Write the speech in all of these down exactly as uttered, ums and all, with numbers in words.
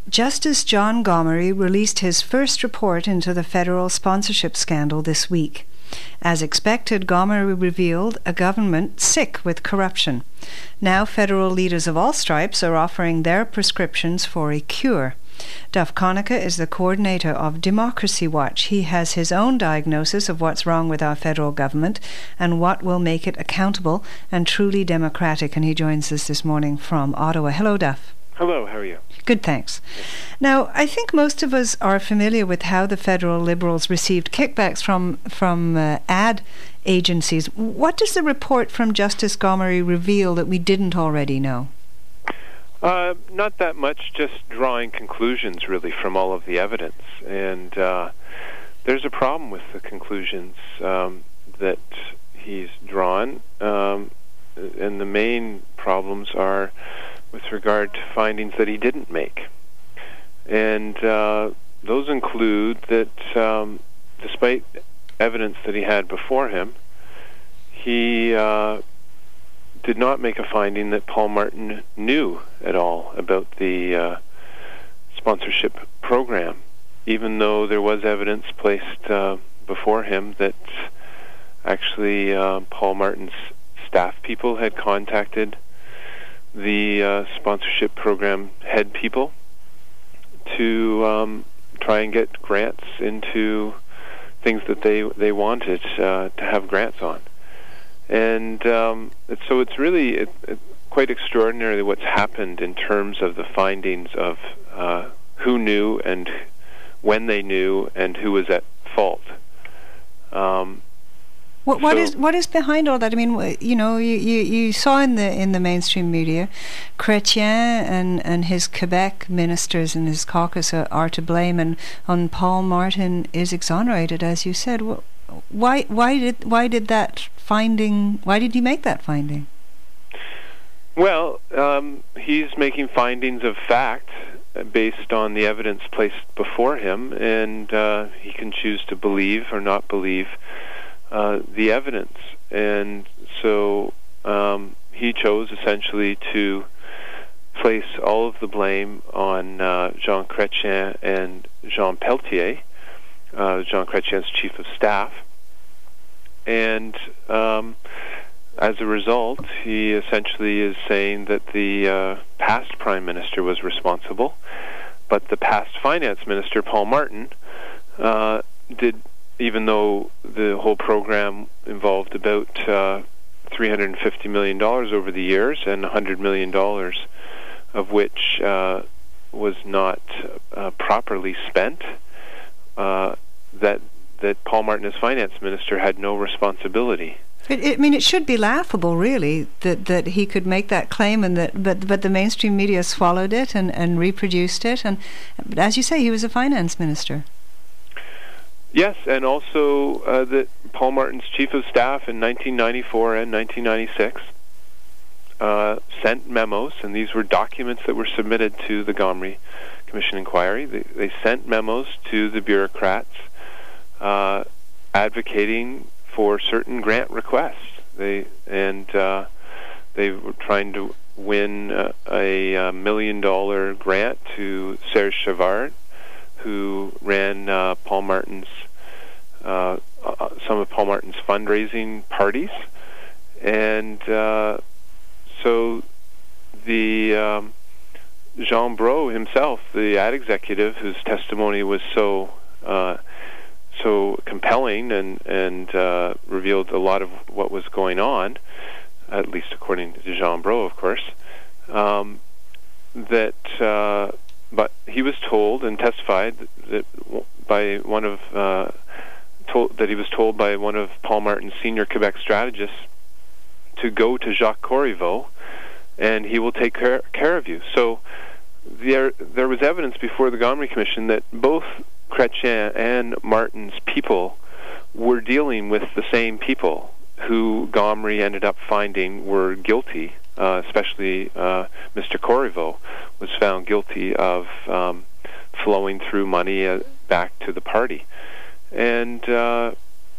Justice John Gomery released his first report into the federal sponsorship scandal this week. As expected, Gomery revealed a government sick with corruption. Now federal leaders of all stripes are offering their prescriptions for a cure. Duff Conacher is the coordinator of Democracy Watch. He has his own diagnosis of what's wrong with our federal government and what will make it accountable and truly democratic, and he joins us this morning from Ottawa. Hello, Duff. Hello, how are you? Good, thanks. Now, I think most of us are familiar with how the federal Liberals received kickbacks from from uh, ad agencies. What does the report from Justice Gomery reveal that we didn't already know? Uh, not that much, just drawing conclusions, really, from all of the evidence. And uh, there's a problem with the conclusions um, that he's drawn. Um, and the main problems are with regard to findings that he didn't make. And uh, those include that um, despite evidence that he had before him, he uh, did not make a finding that Paul Martin knew at all about the uh, sponsorship program, even though there was evidence placed uh, before him that actually uh, Paul Martin's staff people had contacted the uh, sponsorship program head people to um, try and get grants into things that they they wanted uh, to have grants on. And um, it, so it's really it, it, quite extraordinary what's happened in terms of the findings of uh, who knew and when they knew and who was at fault. Um, What, what so, is what is behind all that? I mean, you know, you, you, you saw in the in the mainstream media, Chrétien and, and his Quebec ministers and his caucus are, are to blame, and on Paul Martin is exonerated, as you said. Why why did why did that finding? Why did he make that finding? Well, um, he's making findings of fact based on the evidence placed before him, and uh, he can choose to believe or not believe Uh, the evidence. And so um, he chose essentially to place all of the blame on uh, Jean Chrétien and Jean Pelletier, uh, Jean Chrétien's chief of staff. And um, as a result, he essentially is saying that the uh, past prime minister was responsible, but the past finance minister, Paul Martin, uh, did even though the whole program involved about uh, three hundred fifty million dollars over the years, and one hundred million dollars of which uh, was not uh, properly spent, uh, that that Paul Martin, as finance minister, had no responsibility. It, it, I mean, it should be laughable, really, that, that he could make that claim, and that, but but the mainstream media swallowed it and, and reproduced it. And but as you say, he was a finance minister. Yes, and also uh, that Paul Martin's chief of staff in nineteen ninety-four and nineteen ninety-six uh, sent memos, and these were documents that were submitted to the Gomery Commission inquiry. They, they sent memos to the bureaucrats uh, advocating for certain grant requests. They and uh, they were trying to win uh, a, a million-dollar grant to Serge Savard, who ran uh, Paul Martin's uh, uh, some of Paul Martin's fundraising parties, and uh, so the um, Jean Brault himself, the ad executive, whose testimony was so uh, so compelling and and uh, revealed a lot of what was going on, at least according to Jean Brault, of course, um, that. Uh, But he was told and testified that by one of uh, told, that he was told by one of Paul Martin's senior Quebec strategists to go to Jacques Corriveau, and he will take care, care of you. So there there was evidence before the Gomery Commission that both Chrétien and Martin's people were dealing with the same people who Gomery ended up finding were guilty. Uh, especially uh, Mister Corriveau was found guilty of um, flowing through money uh, back to the party. And uh,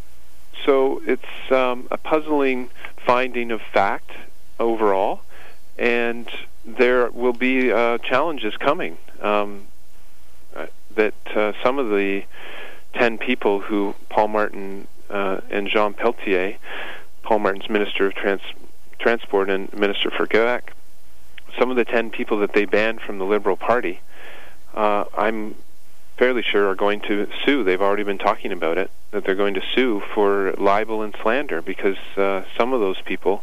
so it's um, a puzzling finding of fact overall, and there will be uh, challenges coming. Um, that uh, some of the ten people who Paul Martin uh, and Jean Pelletier, Paul Martin's Minister of Trans- Transport and Minister for Quebec, some of the ten people that they banned from the Liberal Party, uh, I'm fairly sure are going to sue. They've already been talking about it, that they're going to sue for libel and slander, because uh, some of those people,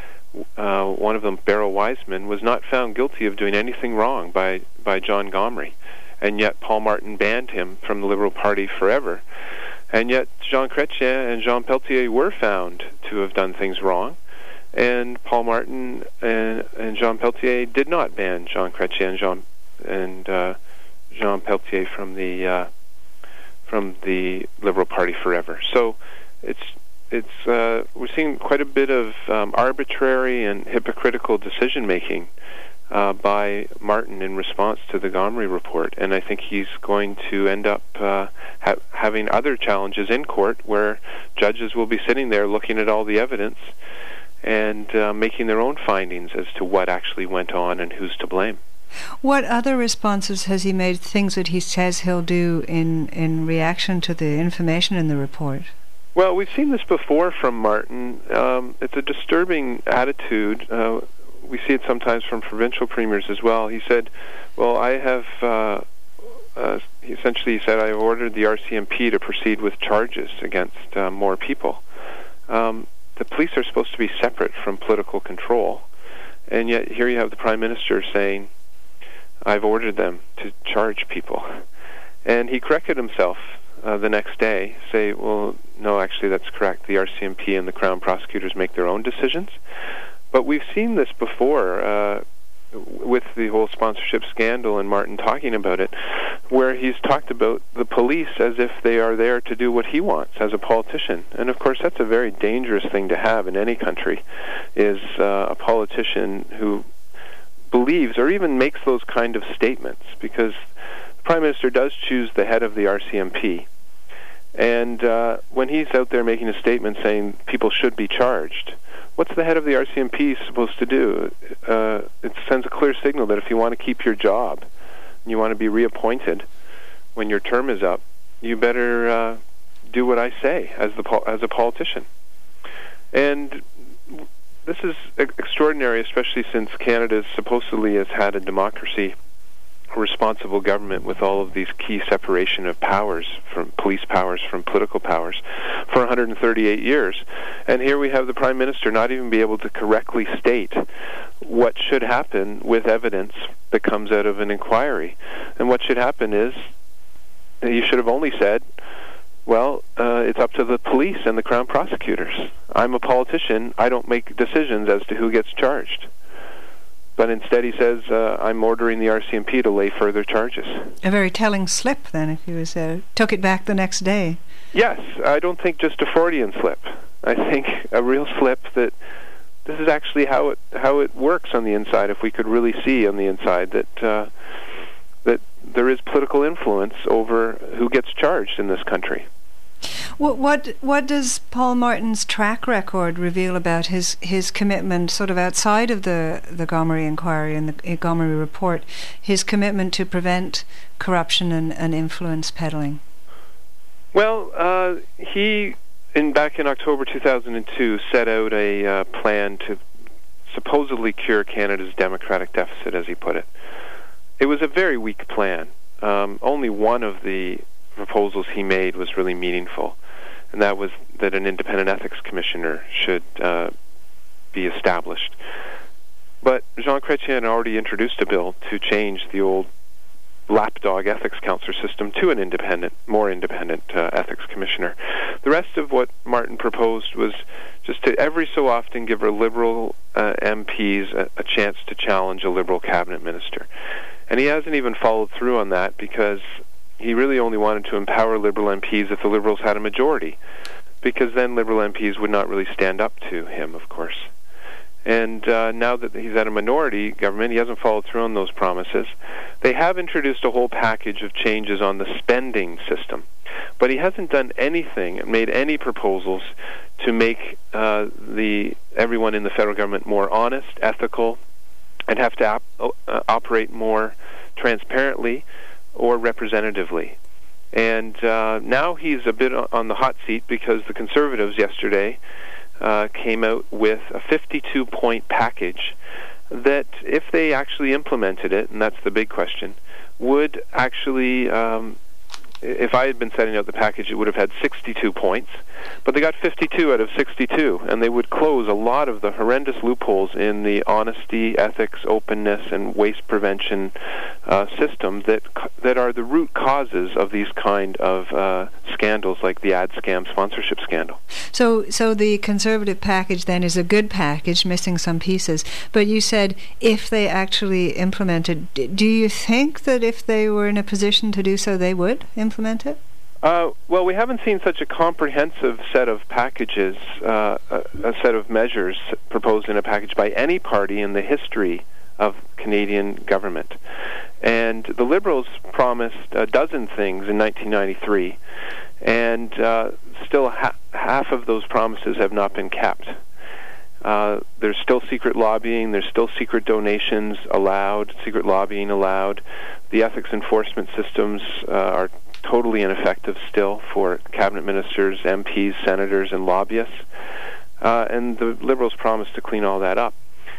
uh, one of them, Beryl Wiseman, was not found guilty of doing anything wrong by, by John Gomery. And yet Paul Martin banned him from the Liberal Party forever. And yet Jean Chrétien and Jean Pelletier were found to have done things wrong. And Paul Martin and, and Jean Pelletier did not ban Jean Chrétien and Jean and uh, Jean Pelletier from the uh, from the Liberal Party forever. So it's it's uh, we're seeing quite a bit of um, arbitrary and hypocritical decision making uh, by Martin in response to the Gomery report, and I think he's going to end up uh, ha- having other challenges in court where judges will be sitting there looking at all the evidence and uh, making their own findings as to what actually went on and who's to blame. What other responses has he made, things that he says he'll do in, in reaction to the information in the report? Well, we've seen this before from Martin. Um, it's a disturbing attitude. Uh, we see it sometimes from provincial premiers as well. He said, well, I have, uh, uh, he essentially said, I ordered the R C M P to proceed with charges against uh, more people. Um, The police are supposed to be separate from political control, and yet here you have the Prime Minister saying, I've ordered them to charge people. And he corrected himself uh, the next day, say, well, no, actually that's correct. The R C M P and the Crown prosecutors make their own decisions. But we've seen this before uh, with the whole sponsorship scandal and Martin talking about it, where he's talked about the police as if they are there to do what he wants as a politician. And of course that's a very dangerous thing to have in any country, is uh, a politician who believes or even makes those kind of statements, because the Prime Minister does choose the head of the R C M P. And uh, when he's out there making a statement saying people should be charged, what's the head of the R C M P supposed to do? Uh, it sends a clear signal that if you want to keep your job, and you want to be reappointed when your term is up, you better uh, do what I say as the pol- as a politician. And this is extraordinary, especially since Canada supposedly has had a democracy, a responsible government with all of these key separation of powers, from police powers from political powers, for one hundred thirty-eight years. And here we have the Prime Minister not even be able to correctly state what should happen with evidence that comes out of an inquiry. And what should happen is, you should have only said, well, uh, it's up to the police and the Crown prosecutors. I'm a politician. I don't make decisions as to who gets charged. But instead he says, uh, I'm ordering the R C M P to lay further charges. A very telling slip, then, if he was uh, took it back the next day. Yes, I don't think just a Freudian slip. I think a real slip that this is actually how it how it works on the inside, if we could really see on the inside that uh, that there is political influence over who gets charged in this country. What what what does Paul Martin's track record reveal about his, his commitment, sort of outside of the, the Gomery inquiry and the Gomery report, his commitment to prevent corruption and, and influence peddling? Well, uh, he, in back in October two thousand two, set out a uh, plan to supposedly cure Canada's democratic deficit, as he put it. It was a very weak plan. Um, only one of the proposals he made was really meaningful, and that was that an independent ethics commissioner should uh, be established. But Jean Chrétien had already introduced a bill to change the old lapdog ethics counselor system to an independent, more independent uh, ethics commissioner. The rest of what Martin proposed was just to every so often give a Liberal uh, M Ps a, a chance to challenge a Liberal cabinet minister. And he hasn't even followed through on that, because he really only wanted to empower Liberal M Ps if the Liberals had a majority, because then Liberal M Ps would not really stand up to him, of course. And uh, now that he's at a minority government, he hasn't followed through on those promises. They have introduced a whole package of changes on the spending system, but he hasn't done anything and made any proposals to make uh, the everyone in the federal government more honest, ethical, and have to op- uh, operate more transparently, or representatively. And uh, now he's a bit on the hot seat because the Conservatives yesterday uh, came out with a fifty-two point package that, if they actually implemented it, and that's the big question, would actually, um, if I had been setting out the package, it would have had sixty-two points, but they got fifty-two out of sixty-two, and they would close a lot of the horrendous loopholes in the honesty, ethics, openness, and waste prevention uh, system that that are the root causes of these kind of uh, scandals, like the ad scam sponsorship scandal. So, so the Conservative package then is a good package, missing some pieces. But you said if they actually implemented, do you think that if they were in a position to do so, they would implement it? Uh, well, we haven't seen such a comprehensive set of packages, uh, a, a set of measures proposed in a package by any party in the history of Canadian government. And the Liberals promised a dozen things in nineteen ninety-three, and uh, still ha- half of those promises have not been kept. Uh, there's still secret lobbying, there's still secret donations allowed, secret lobbying allowed. The ethics enforcement systems uh, are totally ineffective still for cabinet ministers, M Ps, senators, and lobbyists. Uh, and the Liberals promised to clean all that up.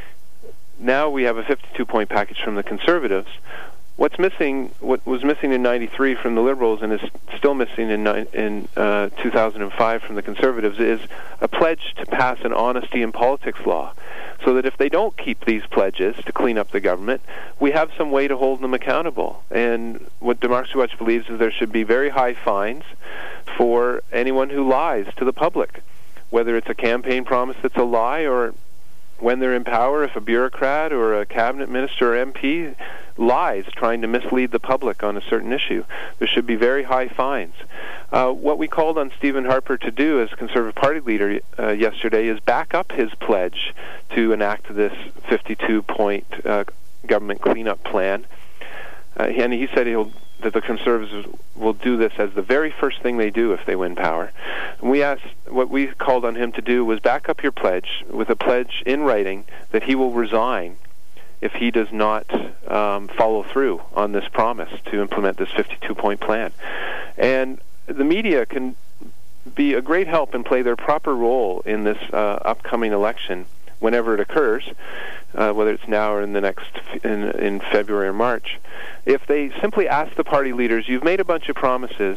Now we have a fifty-two point package from the Conservatives. What's missing, what was missing in ninety-three from the Liberals and is still missing in, in uh, two thousand five from the Conservatives, is a pledge to pass an honesty in politics law, so that if they don't keep these pledges to clean up the government, we have some way to hold them accountable. And what Democracy Watch believes is there should be very high fines for anyone who lies to the public, whether it's a campaign promise that's a lie, or when they're in power, if a bureaucrat or a cabinet minister or M P lies trying to mislead the public on a certain issue. There should be very high fines. Uh, what we called on Stephen Harper to do as Conservative Party leader uh, yesterday is back up his pledge to enact this fifty-two point uh, government cleanup plan. Uh, and he said he'll that the Conservatives will do this as the very first thing they do if they win power. And we asked, what we called on him to do was back up your pledge with a pledge in writing that he will resign if he does not um, follow through on this promise to implement this fifty-two point plan. And the media can be a great help and play their proper role in this uh, upcoming election whenever it occurs, uh, whether it's now or in the next in, in February or March. If they simply ask the party leaders, you've made a bunch of promises,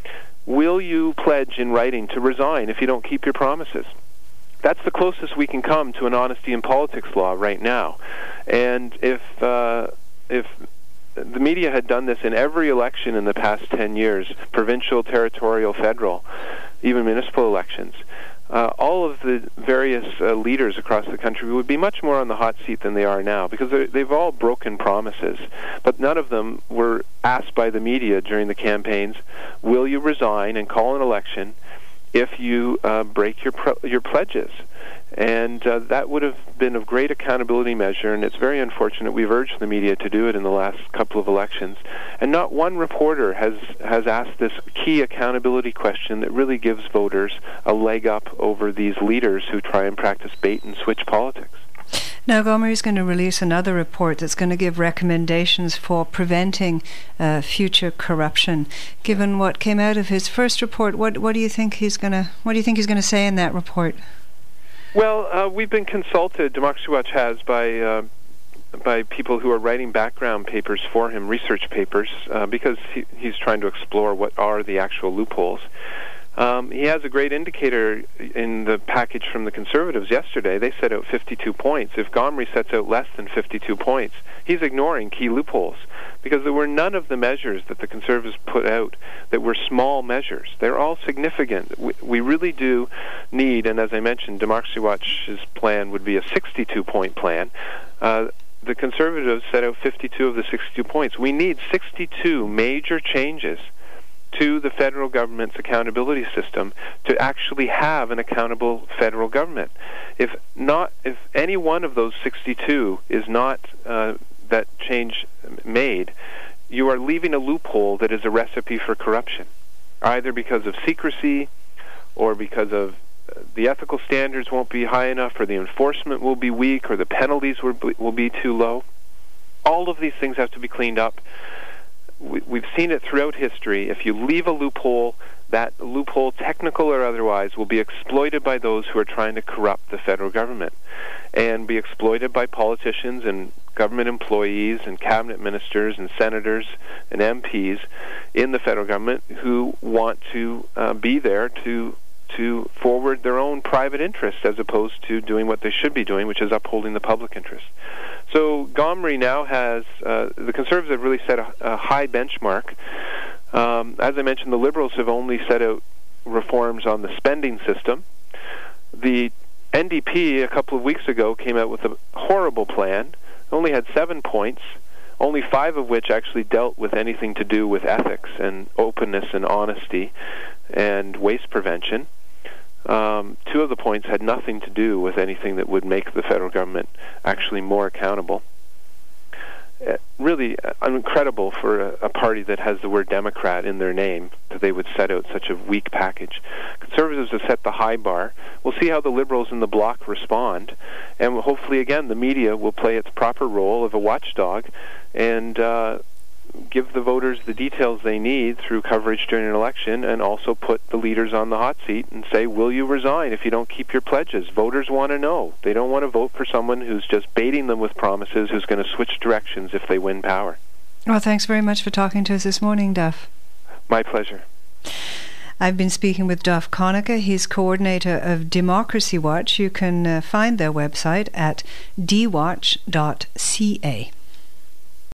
will you pledge in writing to resign if you don't keep your promises? That's the closest we can come to an honesty in politics law right now. And if uh, if the media had done this in every election in the past ten years, provincial, territorial, federal, even municipal elections, uh, all of the various uh, leaders across the country would be much more on the hot seat than they are now, because they've all broken promises. But none of them were asked by the media during the campaigns, will you resign and call an election if you uh, break your pro- your pledges? And uh, that would have been of great accountability measure, and it's very unfortunate. We've urged the media to do it in the last couple of elections, and not one reporter has, has asked this key accountability question that really gives voters a leg up over these leaders who try and practice bait-and-switch politics. Now, Gomery is going to release another report that's going to give recommendations for preventing uh, future corruption. Given what came out of his first report, what what do you think he's going to what do you think he's going to say in that report? Well, uh, we've been consulted, Democracy Watch has, by uh, by people who are writing background papers for him, research papers, uh, because he, he's trying to explore what are the actual loopholes. Um, he has a great indicator in the package from the Conservatives yesterday. They set out fifty-two points. If Gomery sets out less than fifty-two points, he's ignoring key loopholes, because there were none of the measures that the Conservatives put out that were small measures. They're all significant. We, we really do need, and as I mentioned, Democracy Watch's plan would be a sixty-two point plan. Uh, the Conservatives set out fifty-two of the sixty-two points. We need sixty-two major changes to the federal government's accountability system to actually have an accountable federal government. If not, if any one of those sixty-two is not uh, that change made, you are leaving a loophole that is a recipe for corruption, either because of secrecy or because of uh, the ethical standards won't be high enough, or the enforcement will be weak, or the penalties will be, will be too low. All of these things have to be cleaned up. we, we've seen it throughout history. If you leave a loophole, that loophole, technical or otherwise, will be exploited by those who are trying to corrupt the federal government, and be exploited by politicians and government employees and cabinet ministers and senators and M Ps in the federal government who want to uh, be there to to forward their own private interests as opposed to doing what they should be doing, which is upholding the public interest. So Gomery now has, uh, the Conservatives have really set a, a high benchmark. Um, as I mentioned, the Liberals have only set out reforms on the spending system. The N D P a couple of weeks ago came out with a horrible plan. It only had seven points, only five of which actually dealt with anything to do with ethics and openness and honesty and waste prevention. Um, two of the points had nothing to do with anything that would make the federal government actually more accountable. Uh, really uh, incredible for a, a party that has the word Democrat in their name that they would set out such a weak package. Conservatives have set the high bar. We'll see how the Liberals in the Bloc respond, and hopefully, again, the media will play its proper role of a watchdog and uh, give the voters the details they need through coverage during an election, and also put the leaders on the hot seat and say, will you resign if you don't keep your pledges? Voters want to know. They don't want to vote for someone who's just baiting them with promises, who's going to switch directions if they win power. Well, thanks very much for talking to us this morning, Duff. My pleasure. I've been speaking with Duff Conacher. He's coordinator of Democracy Watch. You can uh, find their website at d watch dot c a.